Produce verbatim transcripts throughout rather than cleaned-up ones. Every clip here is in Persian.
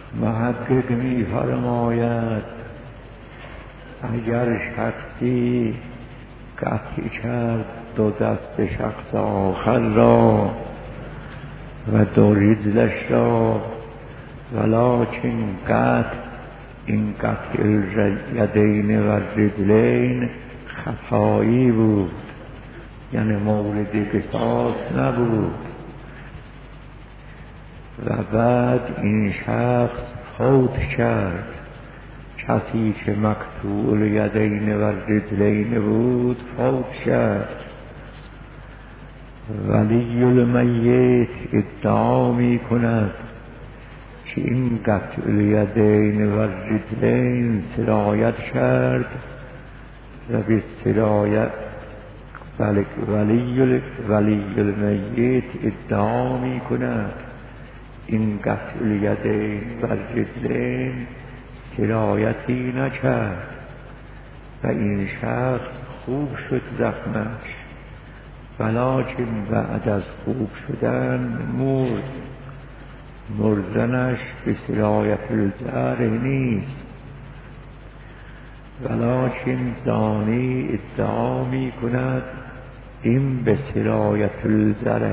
محقق می فرماید اگر شخصی قطع کرد دو دست شخص آخر را و دو رجلش را، ولکن قطع این قطع الیدین و الرجلین خطایی بود، یعنی مورد قصاص نبود. و بعد این شخص فوت کرد، کسی که مقطوع الیدین و الرجلین بود فوت کرد. ولی المیت ادعا می کند که این قطع الیدین و الرجلین سرایت کرد و به سرایت ولی ولی المیت ادعا می کند این قطع الیدین و الرجلین سرایتی نکرد و این شخص خوب شد زخمش، ولکن بعد از خوب شدن مرد. مردنش به سرایت الجرح نیست، ولکن زانی ادعا می کند این به سرایت الجرح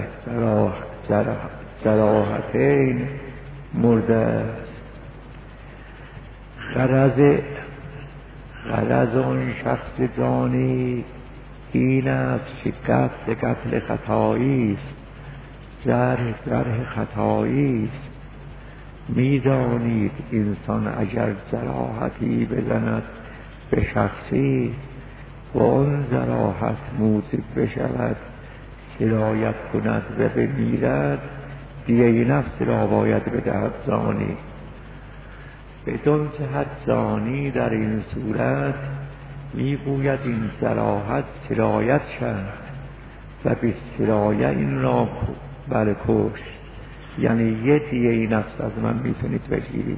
جراحتین مرده است. غرض غرض آن شخص زانی این است که قتل قتل خطایی است، جرح جرح خطایی است. می‌دانید انسان اگر جراحتی بزند به شخصی و آن جراحت موجب بشود سرایت کند و بمیرد، دیه نفس را باید بدهد زانی. بدون جهت زانی در این صورت میگوید این جراحت سرایت کرد و به سرایت این را برکش، یعنی یه دیه نفس از من میتونید بگیرید.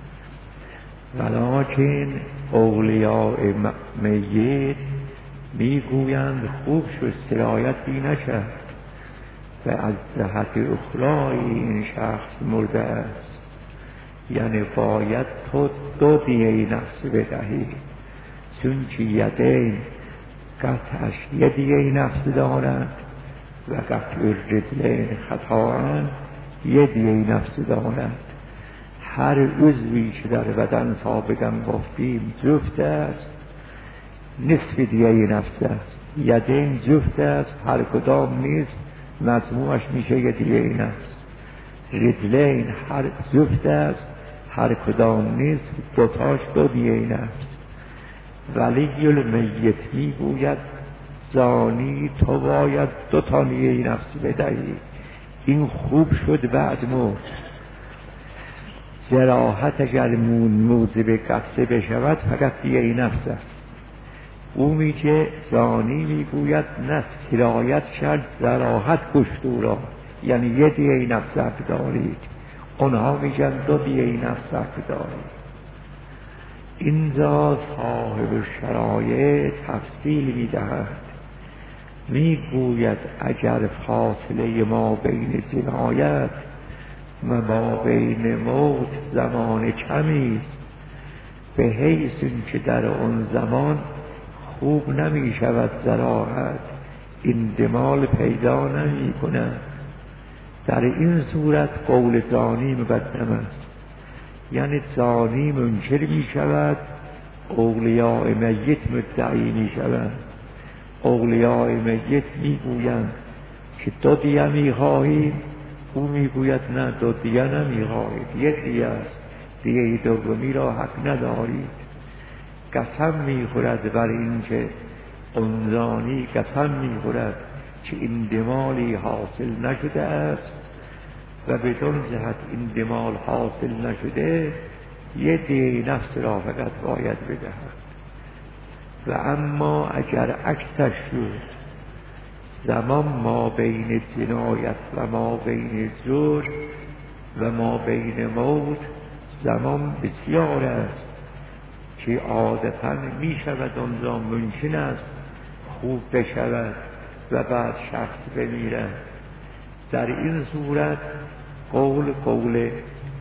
ولکن اولیاء میت میگویند خوب شد سرایتی نکرد و از جهت اخرای این شخص مرده است، یعنی باید تو دو دیه نفس بدهی، چون که یدین قطعش یه دیه نفس دارد و قطع الرجلین خطااً یه دیه نفس دارد. هر عضوی که در بدن سابقا گفتیم جفت است، نصف دیه نفس است. یدین جفت است، هر کدام نیست، مجموعش میشه یه دیه نفس. رجلین هر جفت است، هر کدام نیست، دوتاش دو دیه نفس. ولی المیت میگوید زانی تو باید دو تا دیه نفس بدهی، این خوب شد بعد مرد. جراحت اگر موجب قتل بشود فقط دیه نفس است. او میگه زانی میگوید نه سرایت کرد جراحت کشت او را، یعنی یه دیه نفس حق دارید، اونها میگن دو دیه نفس حق دارید. اینجا صاحب شرایع تفصیل میدهد، میگوید اگر فاصله ما بین جنایت و ما بین موت زمان کمی است، به حیث این که در آن زمان خوب نمی شود جراحت، این دمال پیدا نمی کند، در این صورت قول زانی مقدم است، یعنی زانی منکر می شود، اولیاء میت مدعی می شود. اولیاء میت می گویند که دو دیه می خواهیم، او می گوید نه دو دیه نمی خواهید، یک دیه است، دیه دومی را حق ندارید. قسم می خورد بر این که انزانی قسم می خورد که این دمالی حاصل نشده است و بدون جهت این دمال حاصل نشده یه دیه نفس را فقط باید بدهد. و اما اگر عکسش شد، زمان ما بین جنایت و ما بین جرم و ما بین موت زمان بسیار است که عادتا می شود آنجا ممکن است خوب بشود و بعد شخص بمیرد. در این صورت قول قول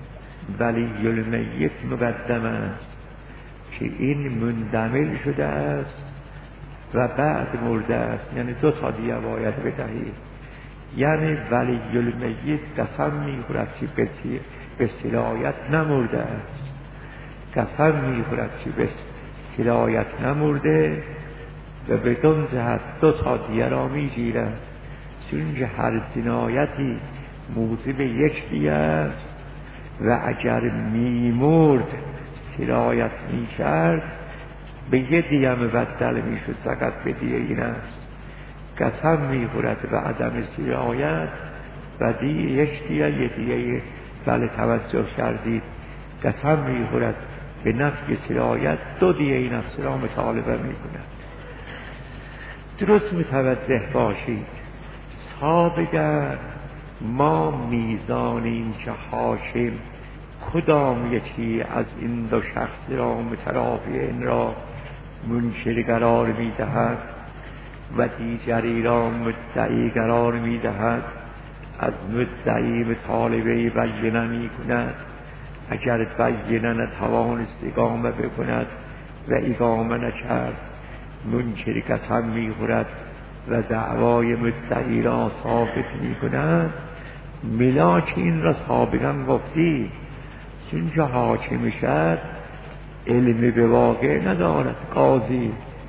ولی المیت مقدم است که این مندمل شده است و بعد مرده است، یعنی دو تا دیه باید بدهید. یعنی ولی المیت قسم میخورد که به صلایت نمرده است، قسم میخورد که به صلایت نمرده و بدون جهت دو تا دیه را میگیرد، چون هر جنایتی موجب یک دیه است و اگر میمرد صلایت میکرد به یه دیه مبدل میشد، فقط به دیه این است. قسم میخورد به عدم صلایت و دیه یک دیه یه دیه. بله توجه کردید، قسم میخورد به نفی صلایت، دو دیه این نفس را مطالبه میکند. درست متوجه باشید. سابقا ما میزانیم که حاکم کدام یکی از این دو شخص را مترافعین را منکر قرار میدهد و دیگری را مدعی قرار میدهد. از مدعی مطالبه بینه میکند، اگر بینه نتوانست اقامه بکند و اقامه نکرد منکر قسم میخورد و دعوای مدعی را ثابت میکند. ملاک این را سابقا گفتی، چون که حاکم شد علم به واقع ندارد. قاضی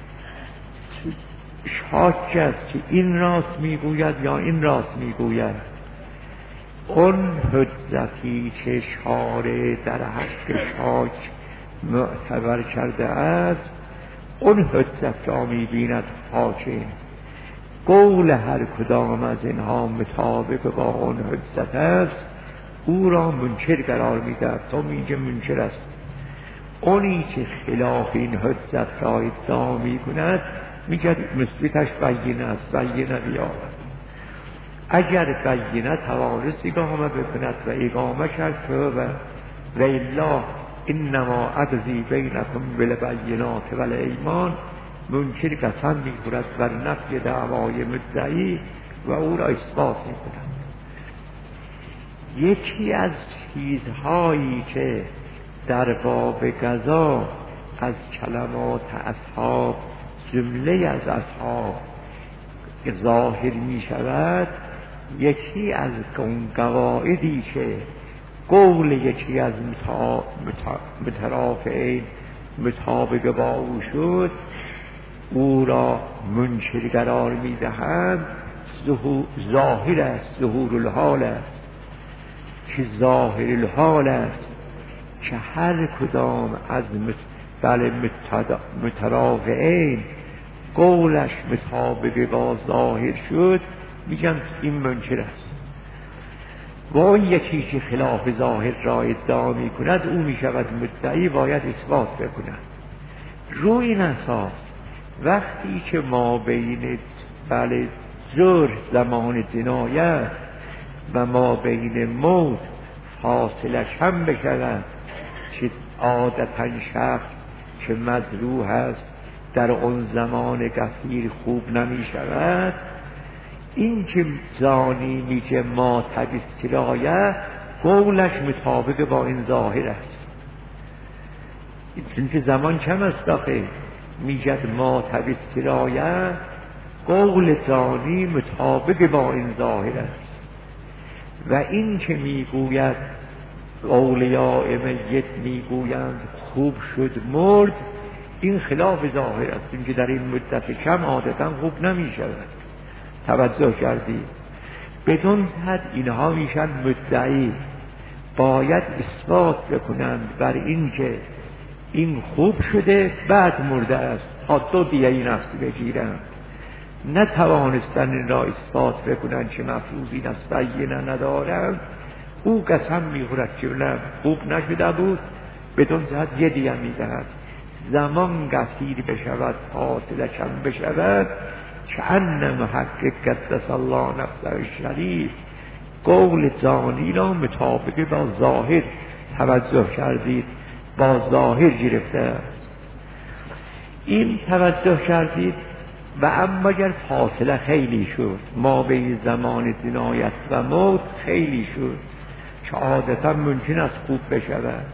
شاک است که این راست میگوید یا این راست میگوید. اون حجتی که شارع در حق شاک معتبر کرده است، اون حجت را میبیند حاکم. قول هر کدام از اینها مطابق با اون حجت است، او را منکر قرار میدهد. تو میگه منکر است. اونی که خلاف این حجت را ادعا میکند میگه مثبتش بینه است، بینه بیاورد. اگر بینه توانست اقامه بکند و اقامه کرد و و الا انما اقضی بینکم بالبینات والایمان، منکر قسم میخورد بر نفی دعوای مدعی و او را اثبات میکند. یکی از چیزهایی که در باب قضا از کلمات اصحاب، جمله از اصحاب ظاهر می شود، یکی از اون قواعدی که قول یکی از مترافعین مطابق با او شد، او را منکر قرار می دهند. ظاهر است، ظهور الحال است، که ظاهر الحال است که هر کدام از بله مترافعین قولش مطابق با ظاهر شد، میگن این منکر است. و اون یکی که خلاف ظاهر را ادعا می کند، او می شود مدعی، باید اثبات بکند. روی این اساس وقتی که ما بین بله زور زمان جنایت و ما بین موت فاصله کم بشود، که عادتا شخص که مجروح است در اون زمان قصیر خوب نمی شود، این که زانی میگه ما تبیست سرایه، قولش مطابق با این ظاهر است. چون که زمان کم است داخل میگه ما تبیست سرایه، قول زانی مطابق با این ظاهر است. و این که میگوید اولیاء میت میگویند خوب شد مرد، این خلاف ظاهر است. این که در این مدت کم عادتا خوب نمی شود. توجه کردی؟ بدون حد اینها میشن مدعی، باید اثبات بکنند بر این که این خوب شده بعد مرده است تا دو دیه این نفس بگیرند. نتوانستن این را اثبات بکنند که مفروض این است، بینه ندارند. او قسم میخورد که نه خوب نشده بود، بدون حد یه دیه میدهد. زمان قصیر بشود، فاصله کم بشود، که ان محقق قدس الله نفسه شریف قول زانی را مطابق با ظاهر، توجه کردید، با ظاهر گرفته است. این توجه کردید. و اما اگر فاصله خیلی شد، ما بین زمان جنایت و موت خیلی شد، که عادتا ممکن است خوب بشود.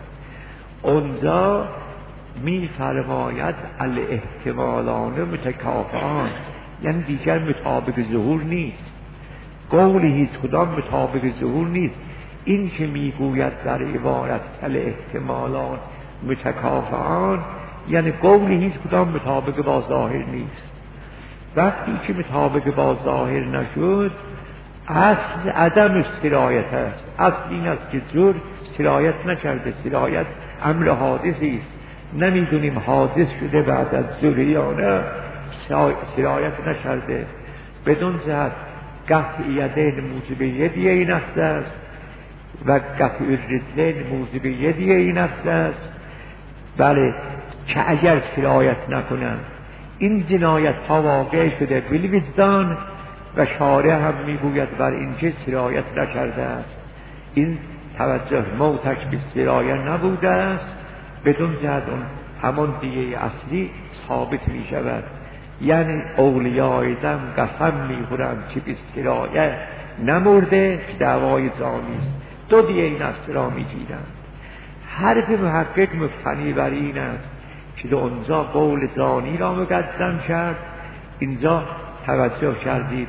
اونجا می فرماید الاحتمالان متکافئان، یعنی دیگر مطابق ظهور نیست، قول هیچ کدام مطابق ظهور نیست. این که میگوید در عبارت الاحتمالان متکافئان یعنی قول هیچ کدام مطابق با ظاهر نیست. وقتی که مطابق با ظاهر نشد اصل عدم سرایت است. اصل این است که زور سرایت نکرده، سرایت امر حادثی است، نمیدونیم حادث شده بعد از زور یا نه، سرایت نکرده. بدون جهت قطع یدین موجب یدی این نفس است و قطع الرجلین موجب یدی این نفس است. بله، که اگر سرایت نکنند این جنایت ها واقع شده بالوجدان و شارع هم میگوید بر اینکه سرایت نکرده است. این توجه موتش به سرایت نبوده است، بدون جهت اون همون دیگه اصلی ثابت می شود. یعنی اولیای دم قسم می خورند که به سرایت نمرده که دعوای زانی است، دو دیگه این نفس را می گیرند. حرف محقق مفتنی بر این است که اونجا قول زانی را مقدم کرد، اینجا توجه کردید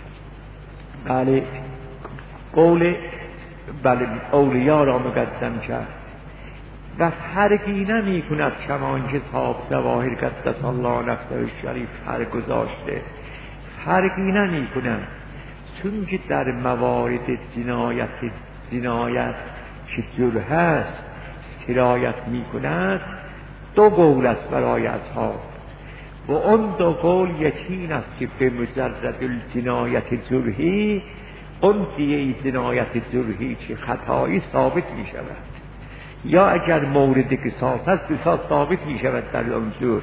بله قول بله اولیا را مقدم کرد و فرقی نمی کند کمان که صاحب ظواهر قدس الله نفسه شریف فرق گذاشته، فرقی نمی کند، چون که در موارد جنایت جنایت که جرح هست سرایت می کند دو قول است برای اصحاب و اون دو قول یکین است که به مجرد الجنایت جرحی اون دیگه جنایت جرحی که خطایی ثابت می شود، یا اگر مورد قصاص است قصاص ثابت می شود در اون جرح.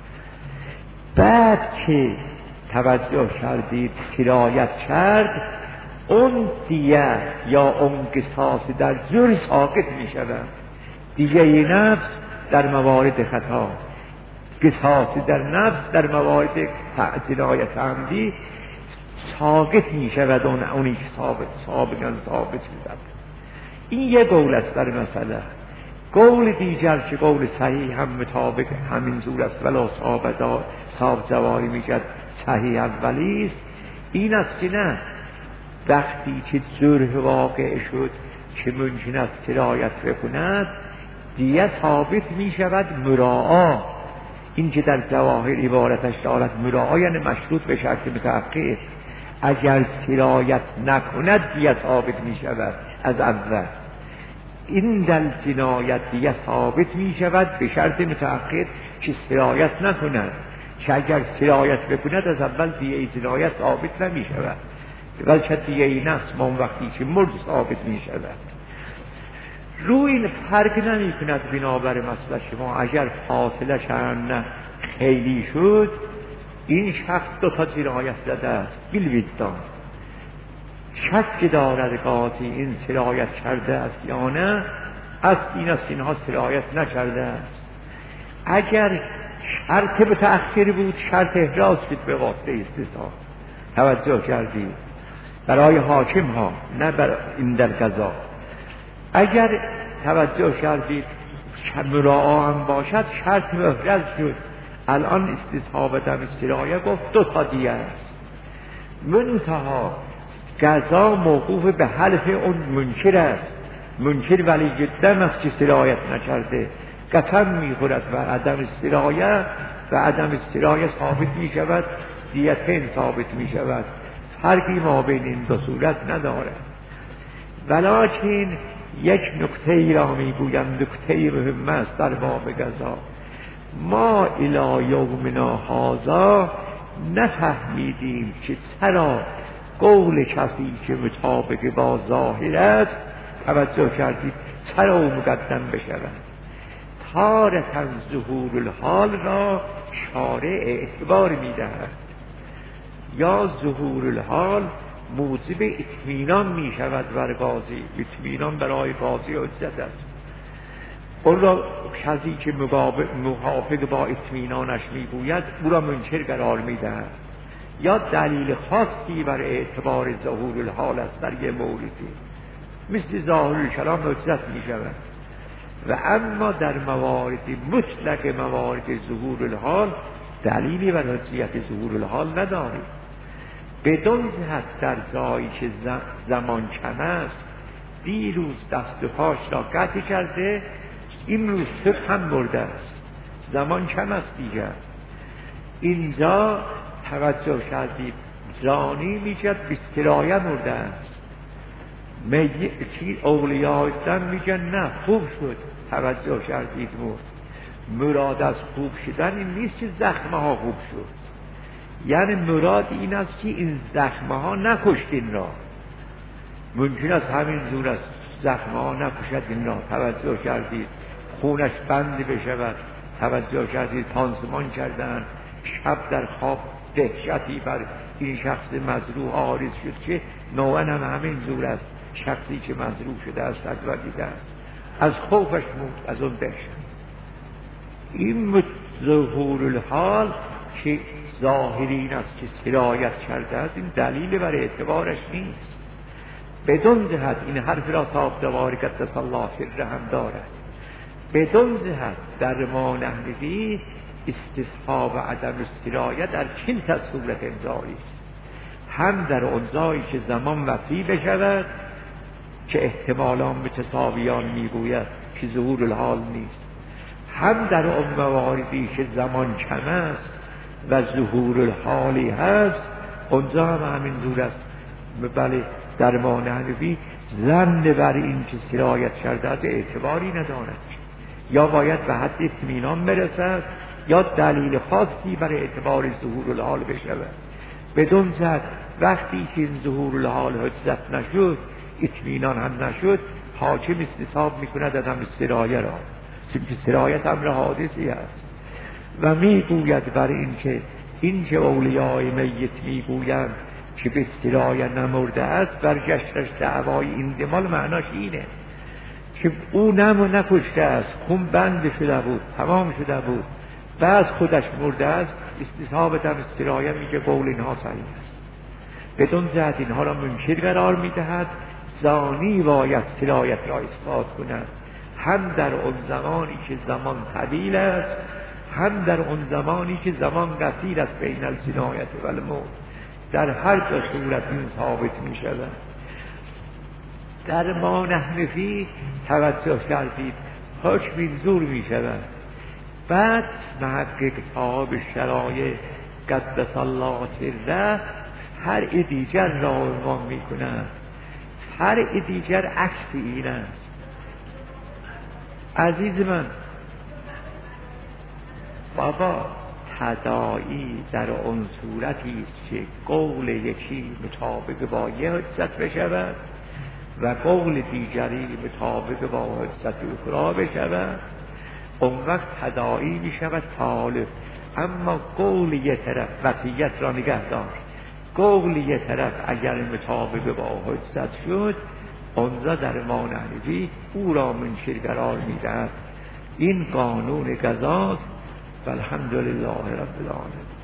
بعد که توجه کردید سرایت کرد اون دیگه یا اون قصاص در جرح ساقط می شود. دیگه نفس در موارد خطا، قصاص در نفس در موارد جنایت عمدی ساقط می شود، اون اونی که ثابت سابقا ثابت شود. این یه قول است در مسئله. قول دیگر که قول صحیح هم مطابق همین زور است ولا صاحب صاحب جواری میگد صحیح اولی است، این است که نه، وقتی که جرح واقع شد که ممکن است سرایت بکند دیگه ثابت می شود مراعا. این که در جواهر عبارتش دارد مراعا یعنی مشروط به شرط متأخر، اگر سرایت نکند دیگه ثابت می شود از اول. این در جنایت دیگه ثابت می شود به شرط متأخر که سرایت نکند، که اگر سرایت بکند از اول دیگه جنایت ثابت نمی شود، بلکه دیگه نفس من وقتی که مرد ثابت می شود. روی این فرق نمی کند بنابر مسئله شما اگر فاصله چند خیلی شد این شخص دو تا جنایت زده است بالوجدان، شک دارد قاضی این سرایت کرده است یا نه، از این است اینها سرایت نکرده است. اگر شرط متأخر بود شرط احراز شد به واسطه استثناء، توجه کردید، برای حاکم ها نه برای این در قضا. اگر توجه کردید مراعا هم باشد شرط محرز شد، الان استصحاب دم سرایه گفت دو تا دیگه است، منتها قضا موقوف به حلف اون منکر است، منکر ولی دم است که سرایت نکرده قسم میخورد و عدم سرایه و عدم سرایه ثابت می شود، دیتین ثابت می شود، فرقی ما بین این دو صورت ندارد. ولکن یک نکته ای را میگویم، نکته مهم است در باب قضا. ما الی یومنا هذا نفهمیدیم که چرا قول کسی که مطابق با ظاهر است، توجه کردید، چرا او مقدم بشود. تارة ظهور الحال را شارع اعتبار میدهد، یا ظهور الحال موجب اطمینان می شود بر قاضی، اطمینان برای قاضی حجت است. اون را کسی که موافق با اطمینانش می گوید او را منکر قرار می دهد، یا دلیل خاصی بر اعتبار ظهور الحال است در یه موردی. مثل ظاهر کلام حجت می شود. و اما در موارد مطلق موارد ظهور الحال دلیلی بر حجیت ظهور الحال نداریم. بدون جهت در جایی که زمان کم است، دیروز دست و پاش را قطع کرده، این روز صبح هم مرده است، زمان کم است دیگر. اینجا توجه کردید زانی میگد به سرایه مرده است، میتی اولیاء دن میگن نه خوب شد. توجه کردید مرد. مراد از خوب شدن این نیست که زخمه ها خوب شد، یعنی مراد این است که این زخمه ها نکشت این را. ممکن است همین زور است زخمه ها نکشد این را. توجه کردید خونش بند بشود. توجه کردید پانسمان کردن، شب در خواب دهشتی بر این شخص مجروح عارض شد که نوعا هم همین زور است. شخصی که مجروح شده است از وجیده است، از خوفش مرد، از اون دهشت. این ظهور الحال که ظاهرین است که سرایت کرده است، این دلیل برای اعتبارش نیست. بدون جهت این حرف را تاب دواری قدس الله سره هم دارد. بدون جهت در ما نحنوی استصحاب عدم سرایت در چین تا صورت امضایی است. هم در اون جایی که زمان وسیع بشود که احتمالان متساویان میگوید که ظهور الحال نیست، هم در اون مواردی که زمان کم است و ظهور الحالی هست، اونجا هم همین دور است. بله در ما نحنوی ظن بر این که سرایت کرده است اعتباری ندارد، یا باید به حد اطمینان برسد یا دلیل خاصی برای اعتبار ظهور الحال بشود. بدون جهت وقتی که این ظهور الحال حجت نشد، اطمینان هم نشد، حاکم استصحاب میکند از هم سرایه را، چون که سرایت امر حادثی است و میگوید بر این که این که اولیای میت میگویند که به سرایه نمرده است، برگشتش دعوای این دمال معناش اینه که او نمو نکشته است، خون بند شده بود، تمام شده بود، بعد خودش مرده است. استصحابت هم سرایه میگه قول اینها صحیح است. بدون جهت اینها را منکر قرار میدهد. زانی باید سرایت را اثبات کند، هم در اون زمانی که زمان طویل است، هم در اون زمانی که زمان قصیر است بین الجنایت و الموت. در هر دو صورت این ثابت می شود. در ما نحنفی توجه کردید حکم این زور می شود. بعد محقق صاحب شرایع قدس الله سره فرع دیگر را عنوان می کند. فرع دیگر عکس این است. عزیز من بابا، تداعی در اون صورتی است که قول یکی مطابق با یه حجت بشود و قول دیگری مطابق با حجت اخرى بشود، اون وقت تداعی می شود طالب. اما قول یه طرف وصیت را نگه دار، قول یه طرف اگر مطابق با حجت شد، اونجا در ما نحنفی او را منکر قرار می دهد. این قانون قضاست. والحمدلله رب العالمین.